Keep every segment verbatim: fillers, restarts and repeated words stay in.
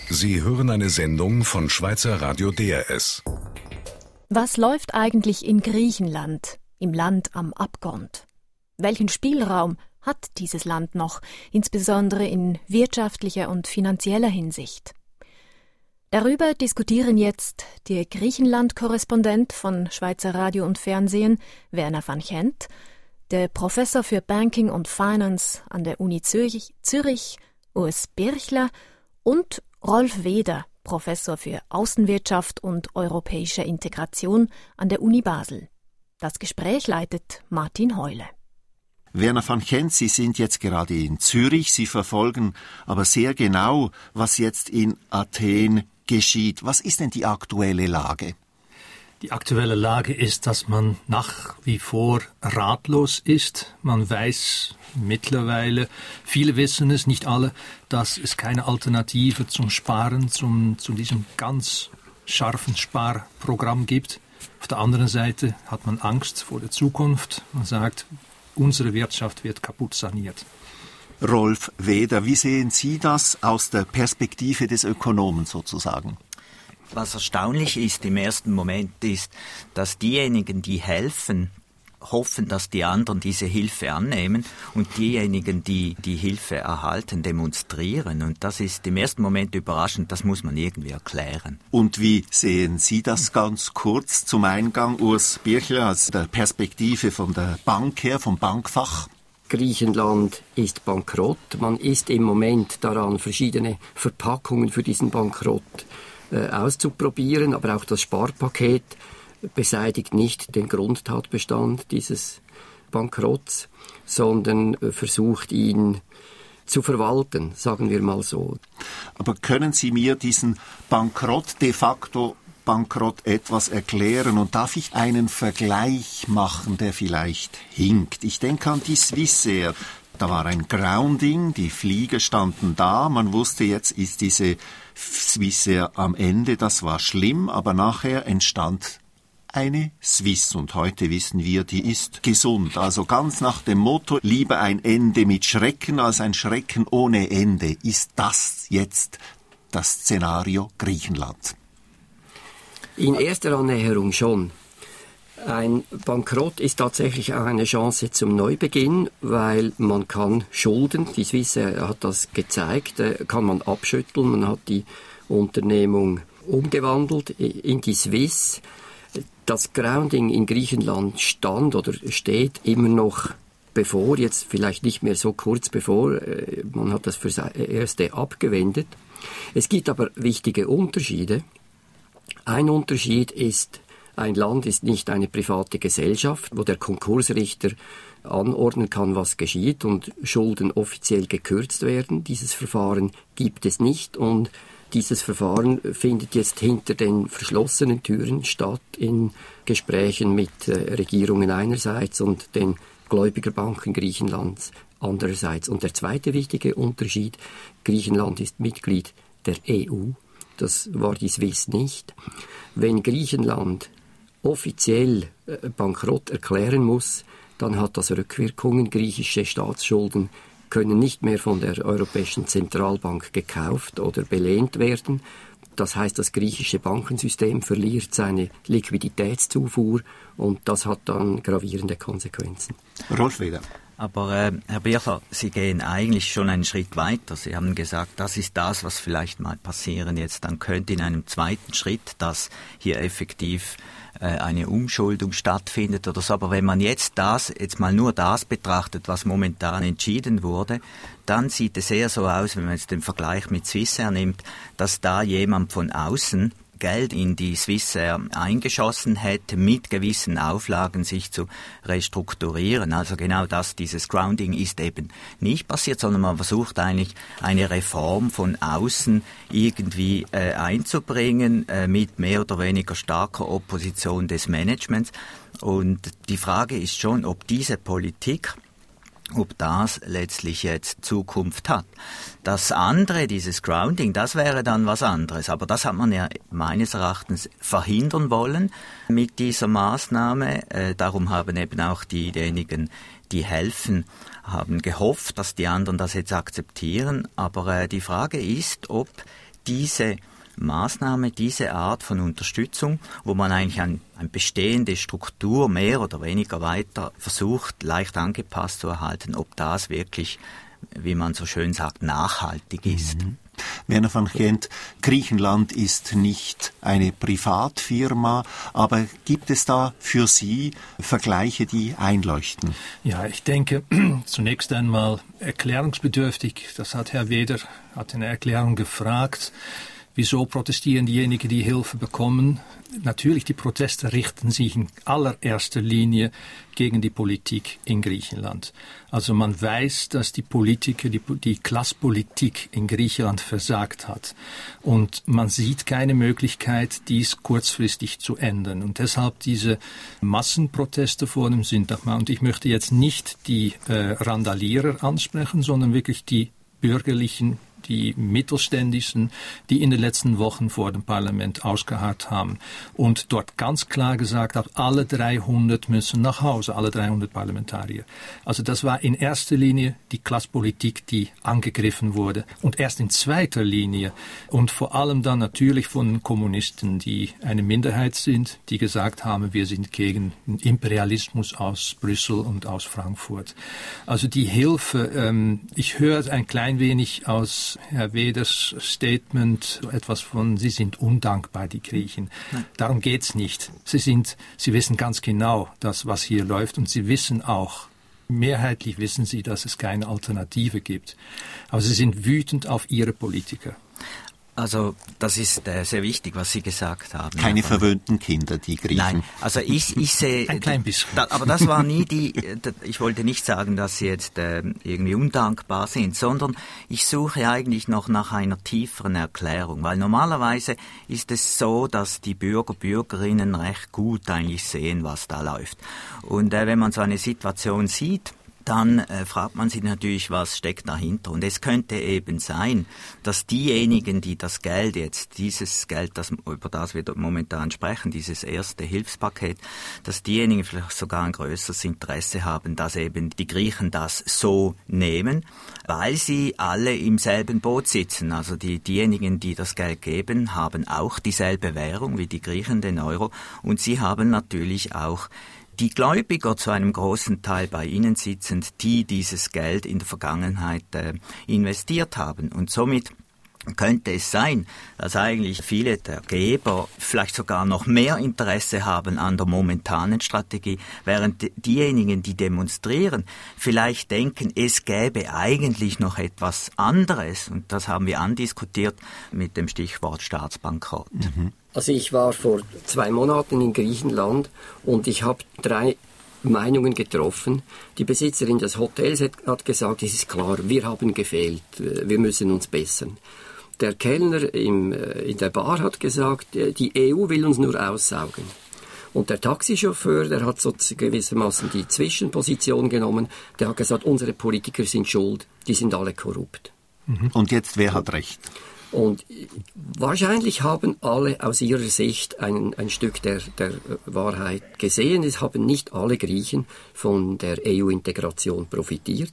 Sie hören eine Sendung von Schweizer Radio D R S. Was läuft eigentlich in Griechenland, im Land am Abgrund? Welchen Spielraum hat dieses Land noch, insbesondere in wirtschaftlicher und finanzieller Hinsicht? Darüber diskutieren jetzt der Griechenland-Korrespondent von Schweizer Radio und Fernsehen, Werner van Gent, der Professor für Banking und Finance an der Uni Zürich, Zürich Urs Birchler und Rolf Weder, Professor für Außenwirtschaft und europäische Integration an der Uni Basel. Das Gespräch leitet Martin Heule. Werner van Gent, Sie sind jetzt gerade in Zürich. Sie verfolgen aber sehr genau, was jetzt in Athen geschieht. Was ist denn die aktuelle Lage? Die aktuelle Lage ist, dass man nach wie vor ratlos ist. Man weiß mittlerweile, viele wissen es, nicht alle, dass es keine Alternative zum Sparen, zum, zu diesem ganz scharfen Sparprogramm gibt. Auf der anderen Seite hat man Angst vor der Zukunft. Man sagt, unsere Wirtschaft wird kaputt saniert. Rolf Weder, wie sehen Sie das aus der Perspektive des Ökonomen sozusagen? Was erstaunlich ist im ersten Moment ist, dass diejenigen, die helfen, hoffen, dass die anderen diese Hilfe annehmen und diejenigen, die die Hilfe erhalten, demonstrieren. Und das ist im ersten Moment überraschend, das muss man irgendwie erklären. Und wie sehen Sie das ganz kurz zum Eingang, Urs Birchler, aus der Perspektive von der Bank her, vom Bankfach? Griechenland ist bankrott. Man ist im Moment daran, verschiedene Verpackungen für diesen Bankrott auszuprobieren, aber auch das Sparpaket beseitigt nicht den Grundtatbestand dieses Bankrotts, sondern versucht ihn zu verwalten, sagen wir mal so. Aber können Sie mir diesen Bankrott, de facto Bankrott, etwas erklären? Und darf ich einen Vergleich machen, der vielleicht hinkt? Ich denke an die Swissair. Da war ein Grounding, die Flieger standen da, man wusste, jetzt ist diese Swissair am Ende, das war schlimm, aber nachher entstand eine Swiss und heute wissen wir, die ist gesund. Also ganz nach dem Motto, lieber ein Ende mit Schrecken als ein Schrecken ohne Ende. Ist das jetzt das Szenario Griechenland? In erster Annäherung schon. Ein Bankrott ist tatsächlich auch eine Chance zum Neubeginn, weil man kann Schulden, die Swissair hat das gezeigt, kann man abschütteln. Man hat die Unternehmung umgewandelt in die Swiss. Das Grounding in Griechenland stand oder steht immer noch bevor, jetzt vielleicht nicht mehr so kurz bevor, man hat das fürs Erste abgewendet. Es gibt aber wichtige Unterschiede. Ein Unterschied ist, ein Land ist nicht eine private Gesellschaft, wo der Konkursrichter anordnen kann, was geschieht und Schulden offiziell gekürzt werden. Dieses Verfahren gibt es nicht und dieses Verfahren findet jetzt hinter den verschlossenen Türen statt in Gesprächen mit äh, Regierungen einerseits und den Gläubigerbanken Griechenlands andererseits. Und der zweite wichtige Unterschied, Griechenland ist Mitglied der E U, das war die Swiss nicht. Wenn Griechenland offiziell äh, bankrott erklären muss, dann hat das Rückwirkungen. Griechische Staatsschulden können nicht mehr von der Europäischen Zentralbank gekauft oder belehnt werden. Das heißt, das griechische Bankensystem verliert seine Liquiditätszufuhr und das hat dann gravierende Konsequenzen. Rolf Weder. Aber äh, Herr Birchler, Sie gehen eigentlich schon einen Schritt weiter. Sie haben gesagt, das ist das, was vielleicht mal passieren jetzt. Dann könnte in einem zweiten Schritt, dass hier effektiv äh, eine Umschuldung stattfindet oder so. Aber wenn man jetzt das, jetzt mal nur das betrachtet, was momentan entschieden wurde, dann sieht es eher so aus, wenn man jetzt den Vergleich mit Swissair nimmt, dass da jemand von außen Geld in die Swissair eingeschossen hätte, mit gewissen Auflagen sich zu restrukturieren. Also genau das, dieses Grounding ist eben nicht passiert, sondern man versucht eigentlich eine Reform von außen irgendwie äh, einzubringen, äh, mit mehr oder weniger starker Opposition des Managements. Und die Frage ist schon, ob diese Politik, ob das letztlich jetzt Zukunft hat. Das andere, dieses Grounding, das wäre dann was anderes. Aber das hat man ja meines Erachtens verhindern wollen mit dieser Maßnahme. Äh, darum haben eben auch diejenigen, die helfen, haben gehofft, dass die anderen das jetzt akzeptieren. Aber äh, die Frage ist, ob diese Maßnahme, diese Art von Unterstützung, wo man eigentlich ein, eine bestehende Struktur mehr oder weniger weiter versucht, leicht angepasst zu erhalten, ob das wirklich, wie man so schön sagt, nachhaltig ist. Mhm. Werner van Gent, Griechenland ist nicht eine Privatfirma, aber gibt es da für Sie Vergleiche, die einleuchten? Ja, ich denke, zunächst einmal erklärungsbedürftig. Das hat Herr Weder, hat in der Erklärung gefragt. Wieso protestieren diejenigen, die Hilfe bekommen? Natürlich, die Proteste richten sich in allererster Linie gegen die Politik in Griechenland. Also man weiß, dass die Politiker, die, die Klasspolitik in Griechenland versagt hat. Und man sieht keine Möglichkeit, dies kurzfristig zu ändern. Und deshalb diese Massenproteste vor dem Syntagma. Und ich möchte jetzt nicht die äh, Randalierer ansprechen, sondern wirklich die bürgerlichen, die Mittelständischen, die in den letzten Wochen vor dem Parlament ausgeharrt haben und dort ganz klar gesagt haben, alle dreihundert müssen nach Hause, alle dreihundert Parlamentarier. Also das war in erster Linie die Klasspolitik, die angegriffen wurde und erst in zweiter Linie und vor allem dann natürlich von den Kommunisten, die eine Minderheit sind, die gesagt haben, wir sind gegen den Imperialismus aus Brüssel und aus Frankfurt. Also die Hilfe, ähm, ich höre ein klein wenig aus Herr Weders Statement etwas von, sie sind undankbar, die Griechen. Nein. Darum geht's nicht. Sie sind, sie wissen ganz genau, das, was hier läuft, und sie wissen auch, mehrheitlich wissen sie, dass es keine Alternative gibt. Aber sie sind wütend auf ihre Politiker. Also das ist äh, sehr wichtig, was Sie gesagt haben. Keine verwöhnten Kinder, die Griechen. Nein, also ich, ich sehe... Ein klein bisschen. Da, aber das war nie die... Ich wollte nicht sagen, dass Sie jetzt äh, irgendwie undankbar sind, sondern ich suche eigentlich noch nach einer tieferen Erklärung, weil normalerweise ist es so, dass die Bürger, Bürgerinnen recht gut eigentlich sehen, was da läuft. Und äh, wenn man so eine Situation sieht, dann äh, fragt man sich natürlich, was steckt dahinter. Und es könnte eben sein, dass diejenigen, die das Geld jetzt, dieses Geld, das, über das wir momentan sprechen, dieses erste Hilfspaket, dass diejenigen vielleicht sogar ein größeres Interesse haben, dass eben die Griechen das so nehmen, weil sie alle im selben Boot sitzen. Also die, diejenigen, die das Geld geben, haben auch dieselbe Währung wie die Griechen, den Euro. Und sie haben natürlich auch die Gläubiger zu einem großen Teil bei ihnen sitzend, die dieses Geld in der Vergangenheit äh, investiert haben. Und somit könnte es sein, dass eigentlich viele der Geber vielleicht sogar noch mehr Interesse haben an der momentanen Strategie, während diejenigen, die demonstrieren, vielleicht denken, es gäbe eigentlich noch etwas anderes. Und das haben wir andiskutiert mit dem Stichwort Staatsbankrott. Mhm. Also ich war vor zwei Monaten in Griechenland und ich habe drei Meinungen getroffen. Die Besitzerin des Hotels hat gesagt, es ist klar, wir haben gefehlt, wir müssen uns bessern. Der Kellner im, in der Bar hat gesagt, die E U will uns nur aussaugen. Und der Taxichauffeur, der hat so gewissermaßen die Zwischenposition genommen, der hat gesagt, unsere Politiker sind schuld, die sind alle korrupt. Und jetzt, wer hat recht? Und wahrscheinlich haben alle aus ihrer Sicht ein, ein Stück der, der Wahrheit gesehen. Es haben nicht alle Griechen von der E U-Integration profitiert.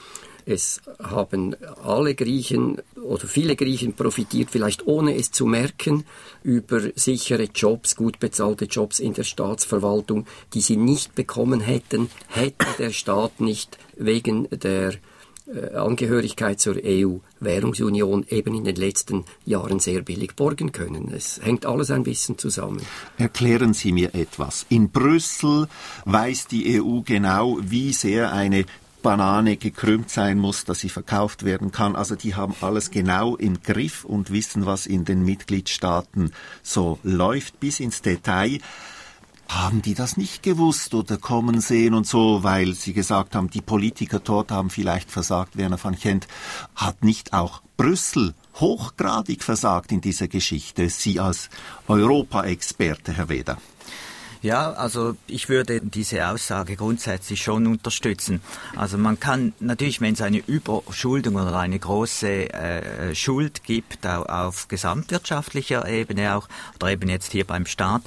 Es haben alle Griechen oder viele Griechen profitiert, vielleicht ohne es zu merken, über sichere Jobs, gut bezahlte Jobs in der Staatsverwaltung, die sie nicht bekommen hätten, hätte der Staat nicht wegen der äh, Angehörigkeit zur E U-Währungsunion eben in den letzten Jahren sehr billig borgen können. Es hängt alles ein bisschen zusammen. Erklären Sie mir etwas. In Brüssel weiß die E U genau, wie sehr eine Banane gekrümmt sein muss, dass sie verkauft werden kann. Also die haben alles genau im Griff und wissen, was in den Mitgliedstaaten so läuft, bis ins Detail. Haben die das nicht gewusst oder kommen sehen und so, weil sie gesagt haben, die Politiker dort haben vielleicht versagt. Werner van Gent, hat nicht auch Brüssel hochgradig versagt in dieser Geschichte? Sie als Europa-Experte, Herr Weder. Ja, also ich würde diese Aussage grundsätzlich schon unterstützen. Also man kann natürlich, wenn es eine Überschuldung oder eine große äh, Schuld gibt, auch auf gesamtwirtschaftlicher Ebene auch, oder eben jetzt hier beim Staat,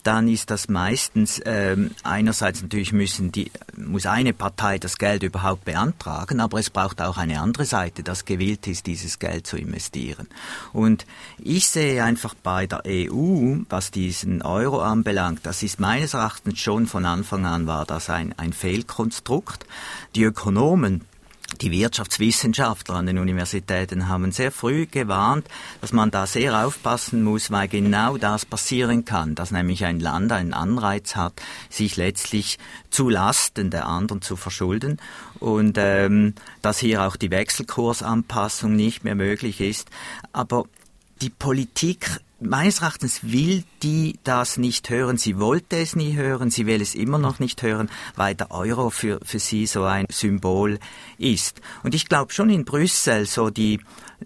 dann ist das meistens ähm, einerseits natürlich müssen die muss eine Partei das Geld überhaupt beantragen, aber es braucht auch eine andere Seite, das gewillt ist, dieses Geld zu investieren. Und ich sehe einfach bei der E U, was diesen Euro anbelangt, das ist meines Erachtens schon von Anfang an war das ein, ein Fehlkonstrukt. Die Ökonomen, die Wirtschaftswissenschaftler an den Universitäten haben sehr früh gewarnt, dass man da sehr aufpassen muss, weil genau das passieren kann, dass nämlich ein Land einen Anreiz hat, sich letztlich zu Lasten der anderen zu verschulden und ähm, dass hier auch die Wechselkursanpassung nicht mehr möglich ist. Aber die Politik meines Erachtens will die das nicht hören. Sie wollte es nie hören, sie will es immer noch nicht hören, weil der Euro für, für sie so ein Symbol ist. Und ich glaube schon in Brüssel, so die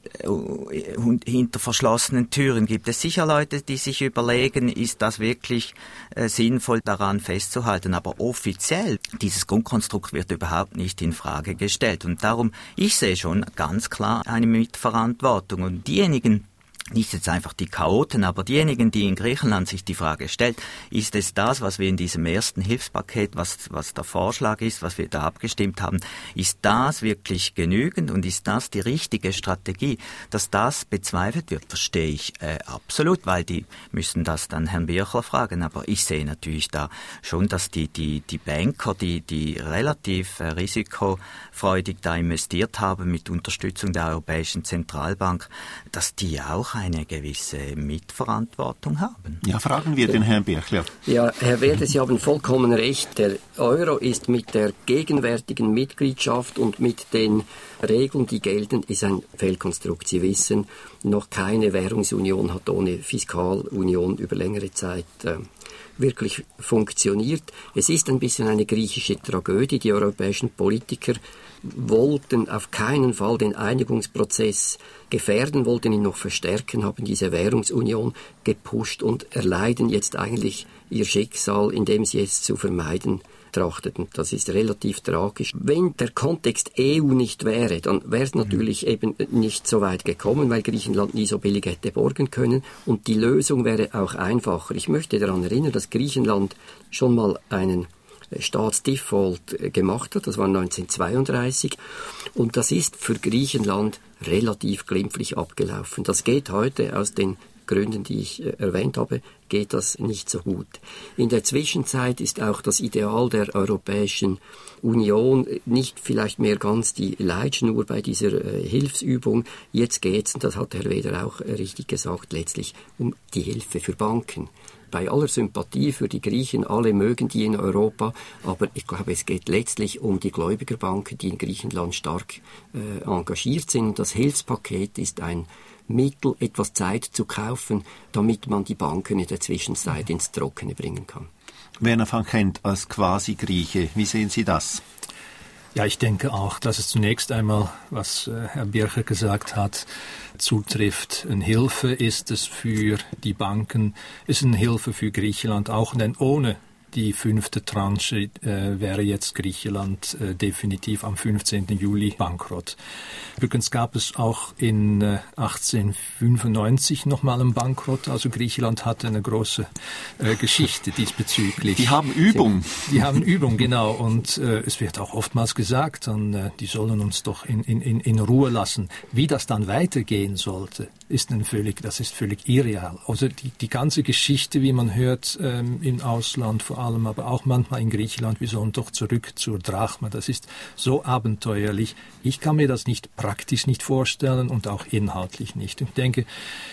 äh, hinter verschlossenen Türen gibt es sicher Leute, die sich überlegen, ist das wirklich äh, sinnvoll, daran festzuhalten. Aber offiziell, dieses Grundkonstrukt wird überhaupt nicht in Frage gestellt. Und darum, ich sehe schon ganz klar eine Mitverantwortung. Und diejenigen, nicht jetzt einfach die Chaoten, aber diejenigen, die in Griechenland sich die Frage stellt, ist es das, was wir in diesem ersten Hilfspaket, was, was der Vorschlag ist, was wir da abgestimmt haben, ist das wirklich genügend und ist das die richtige Strategie? Dass das bezweifelt wird, verstehe ich äh, absolut, weil die müssen das dann Herrn Birchler fragen, aber ich sehe natürlich da schon, dass die, die, die Banker, die, die relativ äh, risikofreudig da investiert haben mit Unterstützung der Europäischen Zentralbank, dass die auch eine gewisse Mitverantwortung haben. Ja, fragen wir den Herrn Birchler. Ja, Herr Werde, Sie haben vollkommen recht. Der Euro ist mit der gegenwärtigen Mitgliedschaft und mit den Regeln, die gelten, ist ein Fehlkonstrukt. Sie wissen, noch keine Währungsunion hat ohne Fiskalunion über längere Zeit äh, wirklich funktioniert. Es ist ein bisschen eine griechische Tragödie. Die europäischen Politiker wollten auf keinen Fall den Einigungsprozess gefährden, wollten ihn noch verstärken, haben diese Währungsunion gepusht und erleiden jetzt eigentlich ihr Schicksal, indem sie es zu vermeiden trachteten. Das ist relativ tragisch. Wenn der Kontext E U nicht wäre, dann wäre es natürlich eben nicht so weit gekommen, weil Griechenland nie so billig hätte borgen können und die Lösung wäre auch einfacher. Ich möchte daran erinnern, dass Griechenland schon mal einen Staatsdefault gemacht hat, das war neunzehnhundertzweiunddreißig und das ist für Griechenland relativ glimpflich abgelaufen. Das geht heute aus den Gründen, die ich äh, erwähnt habe, geht das nicht so gut. In der Zwischenzeit ist auch das Ideal der Europäischen Union nicht vielleicht mehr ganz die Leitschnur bei dieser äh, Hilfsübung. Jetzt geht es, und das hat Herr Weder auch äh, richtig gesagt, letztlich um die Hilfe für Banken. Bei aller Sympathie für die Griechen, alle mögen die in Europa, aber ich glaube, es geht letztlich um die Gläubigerbanken, die in Griechenland stark äh, engagiert sind. Und das Hilfspaket ist ein Mittel, etwas Zeit zu kaufen, damit man die Banken in der Zwischenzeit ins Trockene bringen kann. Werner van Gent als Quasi-Grieche, wie sehen Sie das? Ja, ich denke auch, dass es zunächst einmal, was äh, Herr Bircher gesagt hat, zutrifft. Eine Hilfe ist es für die Banken, ist eine Hilfe für Griechenland auch, denn ohne die fünfte Tranche äh, wäre jetzt Griechenland äh, definitiv am fünfzehnten Juli bankrott. Übrigens gab es auch in äh, achtzehnhundertfünfundneunzig nochmal einen Bankrott. Also Griechenland hatte eine große äh, Geschichte diesbezüglich. Die haben Übung. Die, die haben Übung, genau. Und äh, es wird auch oftmals gesagt, dann, äh, die sollen uns doch in, in, in Ruhe lassen. Wie das dann weitergehen sollte, ist ein völlig, das ist völlig irreal. Also die, die ganze Geschichte, wie man hört ähm, im Ausland vor allem, aber auch manchmal in Griechenland, wir sollen doch zurück zur Drachma. Das ist so abenteuerlich. Ich kann mir das nicht praktisch nicht vorstellen und auch inhaltlich nicht. Ich denke,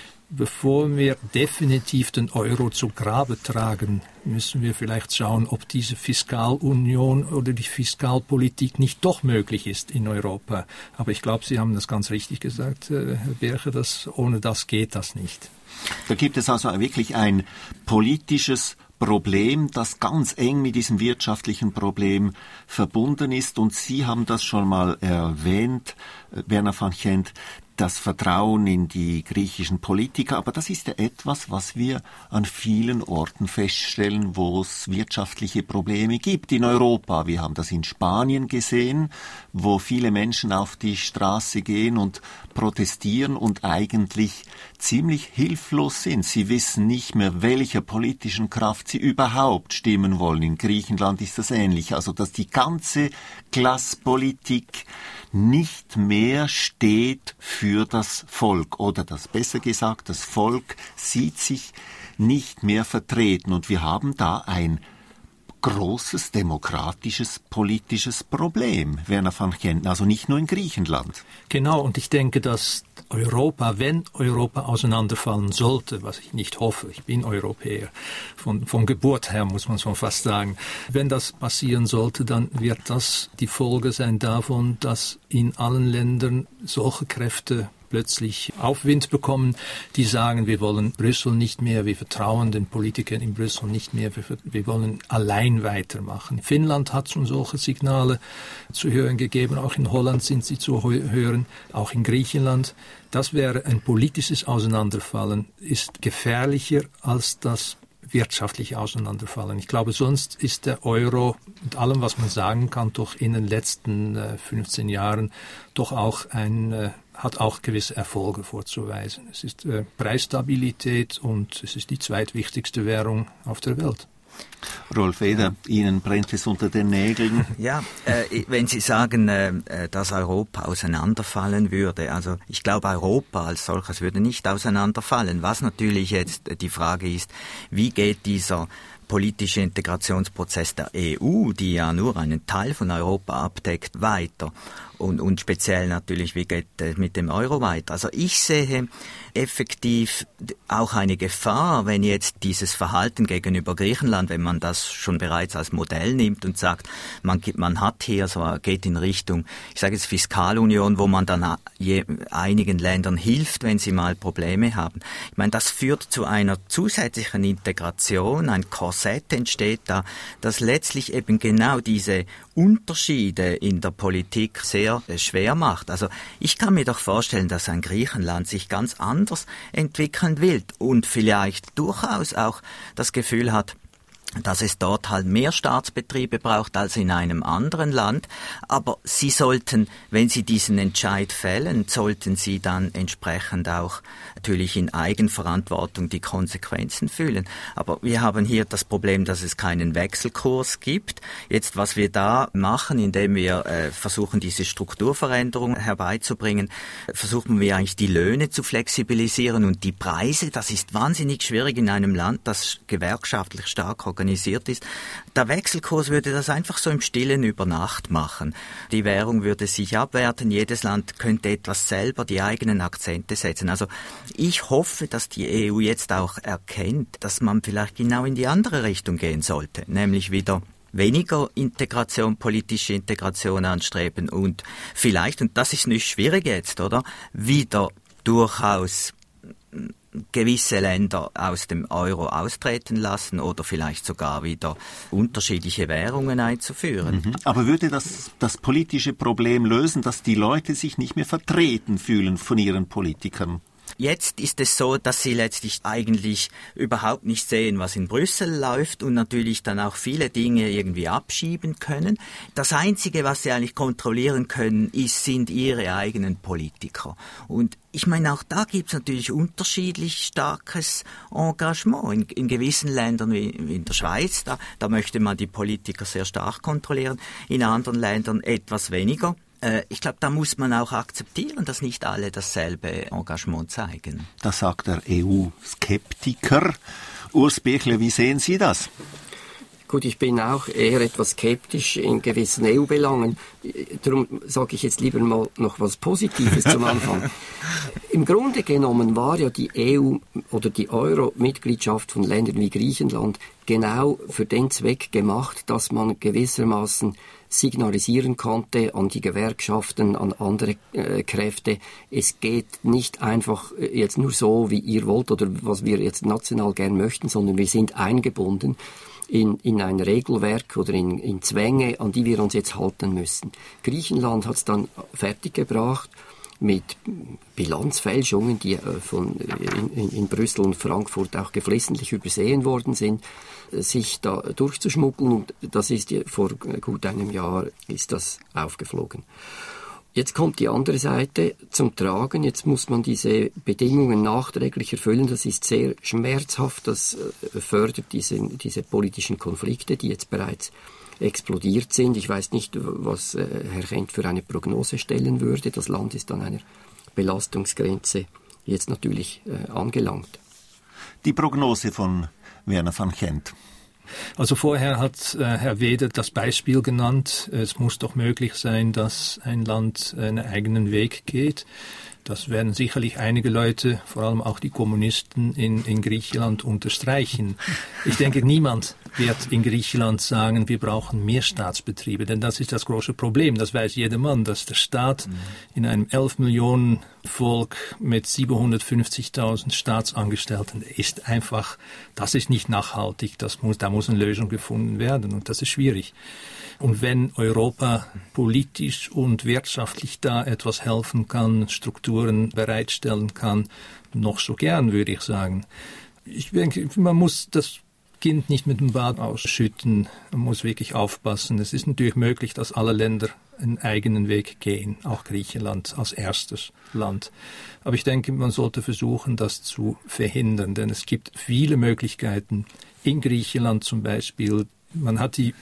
bevor wir definitiv den Euro zu Grabe tragen, müssen wir vielleicht schauen, ob diese Fiskalunion oder die Fiskalpolitik nicht doch möglich ist in Europa. Aber ich glaube, Sie haben das ganz richtig gesagt, Herr Bircher, dass ohne das geht das nicht. Da gibt es also wirklich ein politisches Problem, das ganz eng mit diesem wirtschaftlichen Problem verbunden ist. Und Sie haben das schon mal erwähnt, Werner van Gent, das Vertrauen in die griechischen Politiker, aber das ist ja etwas, was wir an vielen Orten feststellen, wo es wirtschaftliche Probleme gibt in Europa. Wir haben das in Spanien gesehen, wo viele Menschen auf die Straße gehen und protestieren und eigentlich ziemlich hilflos sind. Sie wissen nicht mehr, welcher politischen Kraft sie überhaupt stimmen wollen. In Griechenland ist das ähnlich. Also, dass die ganze Klasspolitik nicht mehr steht für das Volk oder das besser gesagt, das Volk sieht sich nicht mehr vertreten und wir haben da ein großes demokratisches, politisches Problem, Werner van Gent, also nicht nur in Griechenland. Genau, und ich denke, dass Europa, wenn Europa auseinanderfallen sollte, was ich nicht hoffe, ich bin Europäer, von, von Geburt her muss man schon fast sagen, wenn das passieren sollte, dann wird das die Folge sein davon, dass in allen Ländern solche Kräfte plötzlich Aufwind bekommen, die sagen, wir wollen Brüssel nicht mehr, wir vertrauen den Politikern in Brüssel nicht mehr, wir, wir wollen allein weitermachen. Finnland hat schon solche Signale zu hören gegeben, auch in Holland sind sie zu hören, auch in Griechenland. Das wäre ein politisches Auseinanderfallen, ist gefährlicher als das wirtschaftliche Auseinanderfallen. Ich glaube, sonst ist der Euro mit allem, was man sagen kann, doch in den letzten äh, fünfzehn Jahren doch auch ein, äh, hat auch gewisse Erfolge vorzuweisen. Es ist äh, Preisstabilität und es ist die zweitwichtigste Währung auf der Welt. Rolf Eder, Ihnen brennt es unter den Nägeln. Ja, äh, wenn Sie sagen, äh, dass Europa auseinanderfallen würde, also ich glaube, Europa als solches würde nicht auseinanderfallen. Was natürlich jetzt die Frage ist, wie geht dieser politische Integrationsprozess der E U, die ja nur einen Teil von Europa abdeckt, weiter? Und, und speziell natürlich, wie geht es mit dem Euro weiter? Also ich sehe effektiv auch eine Gefahr, wenn jetzt dieses Verhalten gegenüber Griechenland, wenn man das schon bereits als Modell nimmt und sagt, man, man hat hier so, geht in Richtung, ich sage jetzt Fiskalunion, wo man dann je, einigen Ländern hilft, wenn sie mal Probleme haben. Ich meine, das führt zu einer zusätzlichen Integration, ein Korsett entsteht da, das letztlich eben genau diese Unterschiede in der Politik sehr schwer macht. Also ich kann mir doch vorstellen, dass ein Griechenland sich ganz anders entwickeln will und vielleicht durchaus auch das Gefühl hat, dass es dort halt mehr Staatsbetriebe braucht als in einem anderen Land. Aber sie sollten, wenn sie diesen Entscheid fällen, sollten sie dann entsprechend auch natürlich in Eigenverantwortung die Konsequenzen fühlen. Aber wir haben hier das Problem, dass es keinen Wechselkurs gibt. Jetzt, was wir da machen, indem wir äh, versuchen, diese Strukturveränderung herbeizubringen, versuchen wir eigentlich die Löhne zu flexibilisieren und die Preise. Das ist wahnsinnig schwierig in einem Land, das gewerkschaftlich stark organisiert ist. Der Wechselkurs würde das einfach so im Stillen über Nacht machen. Die Währung würde sich abwerten, jedes Land könnte etwas selber die eigenen Akzente setzen. Also ich hoffe, dass die E U jetzt auch erkennt, dass man vielleicht genau in die andere Richtung gehen sollte, nämlich wieder weniger Integration, politische Integration anstreben und vielleicht, und das ist nicht schwierig jetzt, oder, wieder durchaus gewisse Länder aus dem Euro austreten lassen oder vielleicht sogar wieder unterschiedliche Währungen einzuführen. Mhm. Aber würde das das politische Problem lösen, dass die Leute sich nicht mehr vertreten fühlen von ihren Politikern? Jetzt ist es so, dass sie letztlich eigentlich überhaupt nicht sehen, was in Brüssel läuft und natürlich dann auch viele Dinge irgendwie abschieben können. Das Einzige, was sie eigentlich kontrollieren können, ist, sind ihre eigenen Politiker. Und ich meine, auch da gibt es natürlich unterschiedlich starkes Engagement. In, in gewissen Ländern wie in der Schweiz, da, da möchte man die Politiker sehr stark kontrollieren, in anderen Ländern etwas weniger. Ich glaube, da muss man auch akzeptieren, dass nicht alle dasselbe Engagement zeigen. Das sagt der E U-Skeptiker. Urs Birchler, wie sehen Sie das? Gut, ich bin auch eher etwas skeptisch in gewissen E U-Belangen. Darum sage ich jetzt lieber mal noch was Positives zum Anfang. Im Grunde genommen war ja die E U oder die Euro-Mitgliedschaft von Ländern wie Griechenland genau für den Zweck gemacht, dass man gewissermaßen signalisieren konnte an die Gewerkschaften, an andere äh, Kräfte, es geht nicht einfach jetzt nur so, wie ihr wollt oder was wir jetzt national gern möchten, sondern wir sind eingebunden in, in ein Regelwerk oder in, in Zwänge, an die wir uns jetzt halten müssen. Griechenland hat es dann fertiggebracht mit Bilanzfälschungen, die äh, von, in, in, in Brüssel und Frankfurt auch geflissentlich übersehen worden sind, äh, sich da durchzuschmuggeln. Und das ist vor gut einem Jahr ist das aufgeflogen. Jetzt kommt die andere Seite zum Tragen. Jetzt muss man diese Bedingungen nachträglich erfüllen. Das ist sehr schmerzhaft. Das äh, fördert diese, diese politischen Konflikte, die jetzt bereits explodiert sind. Ich weiß nicht, was äh, Herr Kent für eine Prognose stellen würde. Das Land ist an einer Belastungsgrenze jetzt natürlich äh, angelangt. Die Prognose von Werner van Gent. Also vorher hat äh, Herr Weder das Beispiel genannt. Es muss doch möglich sein, dass ein Land einen eigenen Weg geht. Das werden sicherlich einige Leute, vor allem auch die Kommunisten in, in Griechenland, unterstreichen. Ich denke, niemand wird in Griechenland sagen, wir brauchen mehr Staatsbetriebe, denn das ist das große Problem. Das weiß jeder Mann, dass der Staat in einem elf Millionen Volk mit siebenhundertfünfzigtausend Staatsangestellten ist einfach, das ist nicht nachhaltig. Das muss, da muss eine Lösung gefunden werden und das ist schwierig. Und wenn Europa politisch und wirtschaftlich da etwas helfen kann, Strukturen bereitstellen kann, noch so gern, würde ich sagen. Ich denke, man muss das Kind nicht mit dem Bad ausschütten. Man muss wirklich aufpassen. Es ist natürlich möglich, dass alle Länder einen eigenen Weg gehen, auch Griechenland als erstes Land. Aber ich denke, man sollte versuchen, das zu verhindern, denn es gibt viele Möglichkeiten. In Griechenland zum Beispiel, man hat die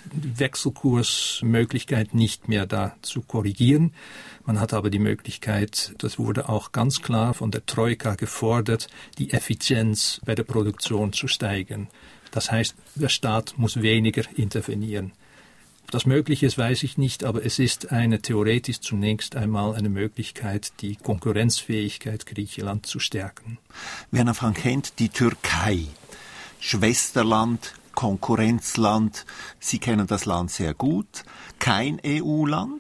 Wechselkursmöglichkeit nicht mehr da zu korrigieren. Man hat aber die Möglichkeit, das wurde auch ganz klar von der Troika gefordert, die Effizienz bei der Produktion zu steigern. Das heißt, der Staat muss weniger intervenieren. Ob das möglich ist, weiß ich nicht, aber es ist eine theoretisch zunächst einmal eine Möglichkeit, die Konkurrenzfähigkeit Griechenland zu stärken. Werner van Gent, die Türkei, Schwesterland, Konkurrenzland, Sie kennen das Land sehr gut, kein E U-Land,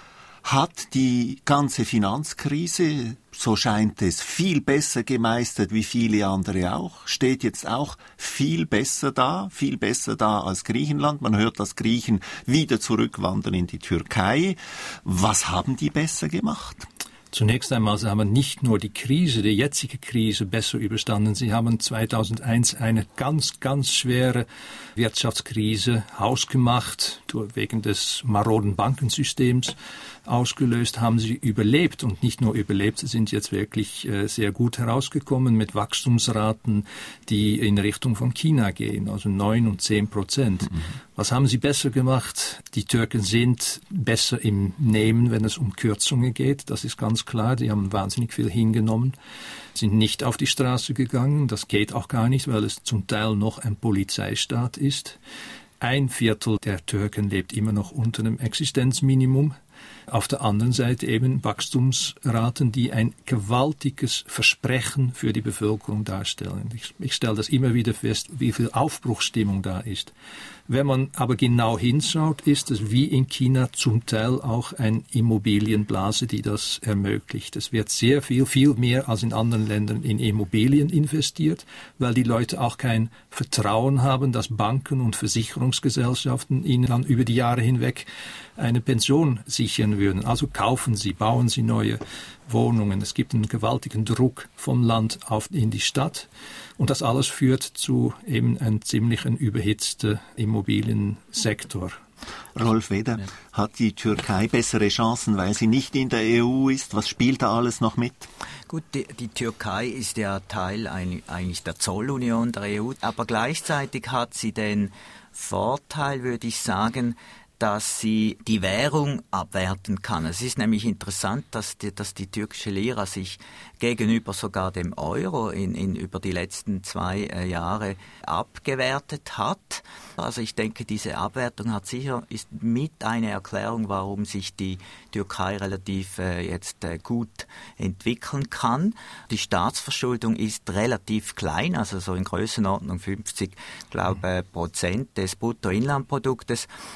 hat die ganze Finanzkrise, so scheint es, viel besser gemeistert wie viele andere auch, steht jetzt auch viel besser da, viel besser da als Griechenland. Man hört, dass Griechen wieder zurückwandern in die Türkei. Was haben die besser gemacht? Zunächst einmal, sie haben nicht nur die Krise, die jetzige Krise besser überstanden. Sie haben zweitausendeins eine ganz, ganz schwere Wirtschaftskrise hausgemacht, wegen des maroden Bankensystems ausgelöst, haben sie überlebt und nicht nur überlebt, sie sind jetzt wirklich äh, sehr gut herausgekommen mit Wachstumsraten, die in Richtung von China gehen, also neun und zehn Prozent. Mhm. Was haben sie besser gemacht? Die Türken sind besser im Nehmen, wenn es um Kürzungen geht, das ist ganz klar, die haben wahnsinnig viel hingenommen, sind nicht auf die Straße gegangen, das geht auch gar nicht, weil es zum Teil noch ein Polizeistaat ist. Ein Viertel der Türken lebt immer noch unter dem Existenzminimum. Auf der anderen Seite eben Wachstumsraten, die ein gewaltiges Versprechen für die Bevölkerung darstellen. Ich, ich stelle das immer wieder fest, wie viel Aufbruchsstimmung da ist. Wenn man aber genau hinschaut, ist es wie in China zum Teil auch eine Immobilienblase, die das ermöglicht. Es wird sehr viel, viel mehr als in anderen Ländern in Immobilien investiert, weil die Leute auch kein Vertrauen haben, dass Banken und Versicherungsgesellschaften ihnen dann über die Jahre hinweg eine Pension sichern würden. Also kaufen sie, bauen sie neue Wohnungen. Es gibt einen gewaltigen Druck vom Land auf in die Stadt. Und das alles führt zu eben einem ziemlich überhitzten Immobiliensektor. Rolf Weder, ja. Hat die Türkei bessere Chancen, weil sie nicht in der E U ist? Was spielt da alles noch mit? Gut, die, die Türkei ist ja Teil ein, eigentlich der Zollunion der E U, aber gleichzeitig hat sie den Vorteil, würde ich sagen, dass sie die Währung abwerten kann. Es ist nämlich interessant, dass die, dass die türkische Lira sich gegenüber sogar dem Euro in, in über die letzten zwei äh, Jahre abgewertet hat. Also ich denke, diese Abwertung hat sicher ist mit eine Erklärung, warum sich die Türkei relativ äh, jetzt äh, gut entwickeln kann. Die Staatsverschuldung ist relativ klein, also so in Größenordnung fünfzig, glaube Prozent des Bruttoinlandproduktes, und auch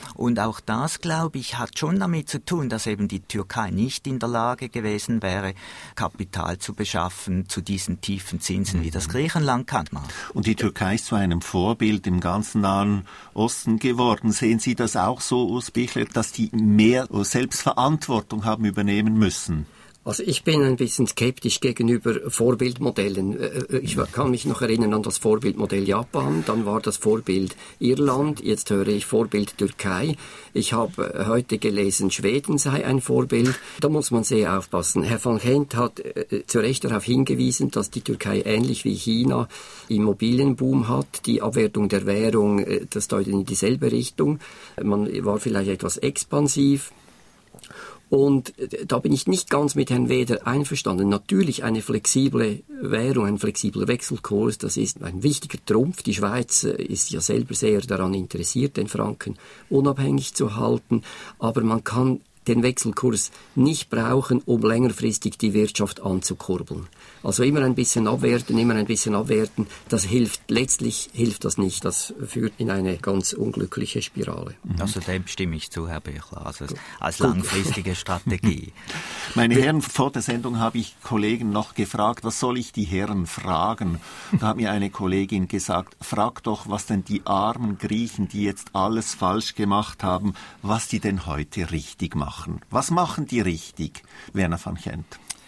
auch das, glaube ich, hat schon damit zu tun, dass eben die Türkei nicht in der Lage gewesen wäre, Kapital zu beschaffen zu diesen tiefen Zinsen, wie das Griechenland kann. Und die Türkei ist zu einem Vorbild im ganzen Nahen Osten geworden. Sehen Sie das auch so, Urs Bichler, dass die mehr Selbstverantwortung haben übernehmen müssen? Also ich bin ein bisschen skeptisch gegenüber Vorbildmodellen. Ich kann mich noch erinnern an das Vorbildmodell Japan, dann war das Vorbild Irland, jetzt höre ich Vorbild Türkei. Ich habe heute gelesen, Schweden sei ein Vorbild. Da muss man sehr aufpassen. Herr van Gent hat äh, zu Recht darauf hingewiesen, dass die Türkei ähnlich wie China Immobilienboom hat. Die Abwertung der Währung, äh, das deutet in dieselbe Richtung. Man war vielleicht etwas expansiv. Und da bin ich nicht ganz mit Herrn Weder einverstanden. Natürlich eine flexible Währung, ein flexibler Wechselkurs, das ist ein wichtiger Trumpf. Die Schweiz ist ja selber sehr daran interessiert, den Franken unabhängig zu halten. Aber man kann den Wechselkurs nicht brauchen, um längerfristig die Wirtschaft anzukurbeln. Also immer ein bisschen abwerten, immer ein bisschen abwerten, das hilft, letztlich hilft das nicht. Das führt in eine ganz unglückliche Spirale. Also dem stimme ich zu, Herr Bichler, also als langfristige Strategie. Meine Herren, vor der Sendung habe ich Kollegen noch gefragt, was soll ich die Herren fragen? Da hat mir eine Kollegin gesagt, frag doch, was denn die armen Griechen, die jetzt alles falsch gemacht haben, was die denn heute richtig machen. Was machen die richtig, Werner van Gent?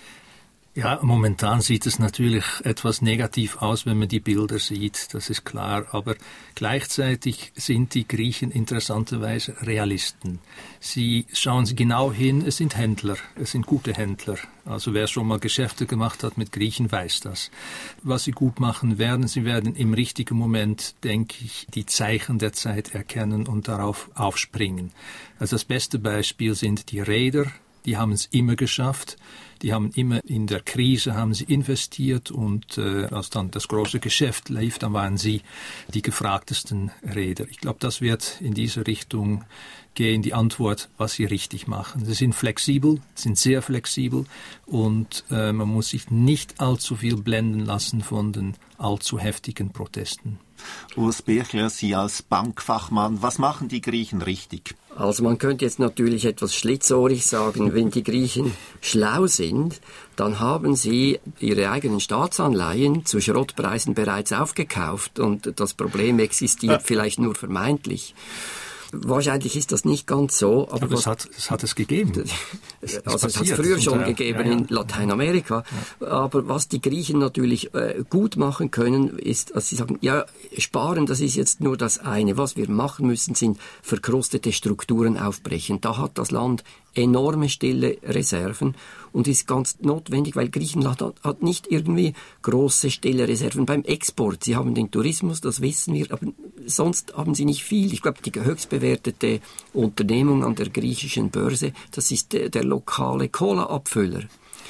Ja, momentan sieht es natürlich etwas negativ aus, wenn man die Bilder sieht, das ist klar. Aber gleichzeitig sind die Griechen interessanterweise Realisten. Sie schauen genau hin, es sind Händler, es sind gute Händler. Also wer schon mal Geschäfte gemacht hat mit Griechen, weiß das. Was sie gut machen werden, sie werden im richtigen Moment, denke ich, die Zeichen der Zeit erkennen und darauf aufspringen. Also das beste Beispiel sind die Reeder. Die haben es immer geschafft. Die haben immer in der Krise haben sie investiert und äh, als dann das große Geschäft lief, dann waren sie die gefragtesten Reeder. Ich glaube, das wird in diese Richtung gehen, die Antwort, was sie richtig machen. Sie sind flexibel, sind sehr flexibel und äh, man muss sich nicht allzu viel blenden lassen von den allzu heftigen Protesten. Urs Bichler, Sie als Bankfachmann, was machen die Griechen richtig? Also man könnte jetzt natürlich etwas schlitzohrig sagen, wenn die Griechen schlau sind, dann haben sie ihre eigenen Staatsanleihen zu Schrottpreisen bereits aufgekauft und das Problem existiert ja. vielleicht nur vermeintlich. Wahrscheinlich ist das nicht ganz so. Aber, aber es, hat, es hat es gegeben. Also es hat es früher schon ja, gegeben ja, ja. in Lateinamerika. Ja. Aber was die Griechen natürlich äh, gut machen können, ist, dass sie sagen, ja, sparen, das ist jetzt nur das eine. Was wir machen müssen, sind verkrustete Strukturen aufbrechen. Da hat das Land enorme stille Reserven und ist ganz notwendig, weil Griechenland hat, hat nicht irgendwie große stille Reserven beim Export. Sie haben den Tourismus, das wissen wir, aber sonst haben sie nicht viel. Ich glaube, die höchst bewertete Unternehmung an der griechischen Börse, das ist der, der lokale Cola-Abfüller.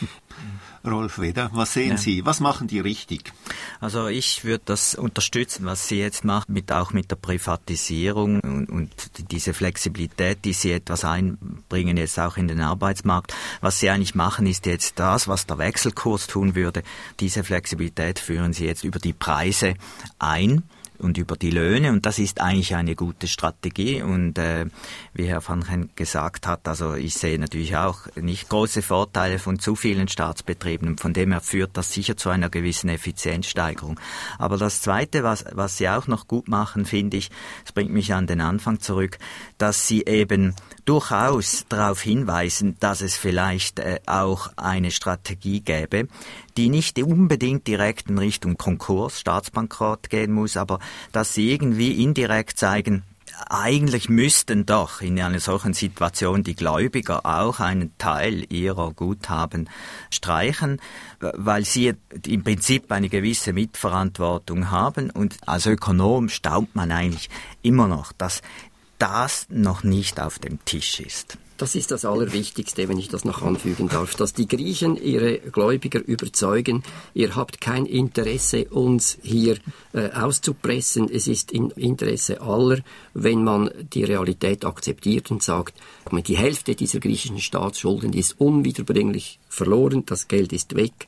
Rolf Weder, was sehen ja. Sie? Was machen die richtig? Also ich würde das unterstützen, was Sie jetzt machen, mit, auch mit der Privatisierung und, und diese Flexibilität, die Sie etwas einbringen, jetzt auch in den Arbeitsmarkt. Was Sie eigentlich machen, ist jetzt das, was der Wechselkurs tun würde. Diese Flexibilität führen Sie jetzt über die Preise ein und über die Löhne und das ist eigentlich eine gute Strategie und äh, wie Herr van Gent gesagt hat, also ich sehe natürlich auch nicht große Vorteile von zu vielen Staatsbetrieben und von dem her führt das sicher zu einer gewissen Effizienzsteigerung. Aber das Zweite, was, was Sie auch noch gut machen, finde ich, es bringt mich an den Anfang zurück, dass Sie eben durchaus darauf hinweisen, dass es vielleicht äh, auch eine Strategie gäbe, die nicht unbedingt direkt in Richtung Konkurs, Staatsbankrott gehen muss, aber dass sie irgendwie indirekt zeigen, eigentlich müssten doch in einer solchen Situation die Gläubiger auch einen Teil ihrer Guthaben streichen, weil sie im Prinzip eine gewisse Mitverantwortung haben und als Ökonom staunt man eigentlich immer noch, dass das noch nicht auf dem Tisch ist. Das ist das Allerwichtigste, wenn ich das noch anfügen darf, dass die Griechen ihre Gläubiger überzeugen, ihr habt kein Interesse, uns hier äh, auszupressen. Es ist im Interesse aller, wenn man die Realität akzeptiert und sagt, die Hälfte dieser griechischen Staatsschulden ist unwiederbringlich verloren, das Geld ist weg.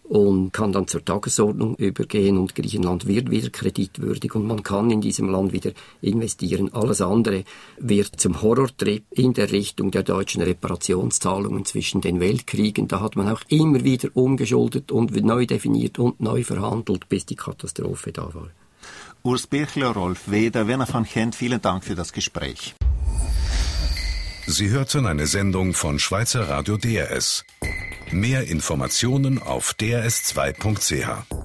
und kann dann zur Tagesordnung übergehen und Griechenland wird wieder kreditwürdig und man kann in diesem Land wieder investieren. Alles andere wird zum Horrortrip in der Richtung der deutschen Reparationszahlungen zwischen den Weltkriegen. Da hat man auch immer wieder umgeschuldet und neu definiert und neu verhandelt, bis die Katastrophe da war. Urs Birchler, Rolf Weder, Werner van Gent, vielen Dank für das Gespräch. Sie hörten eine Sendung von Schweizer Radio D R S. Mehr Informationen auf d r s zwei punkt c h.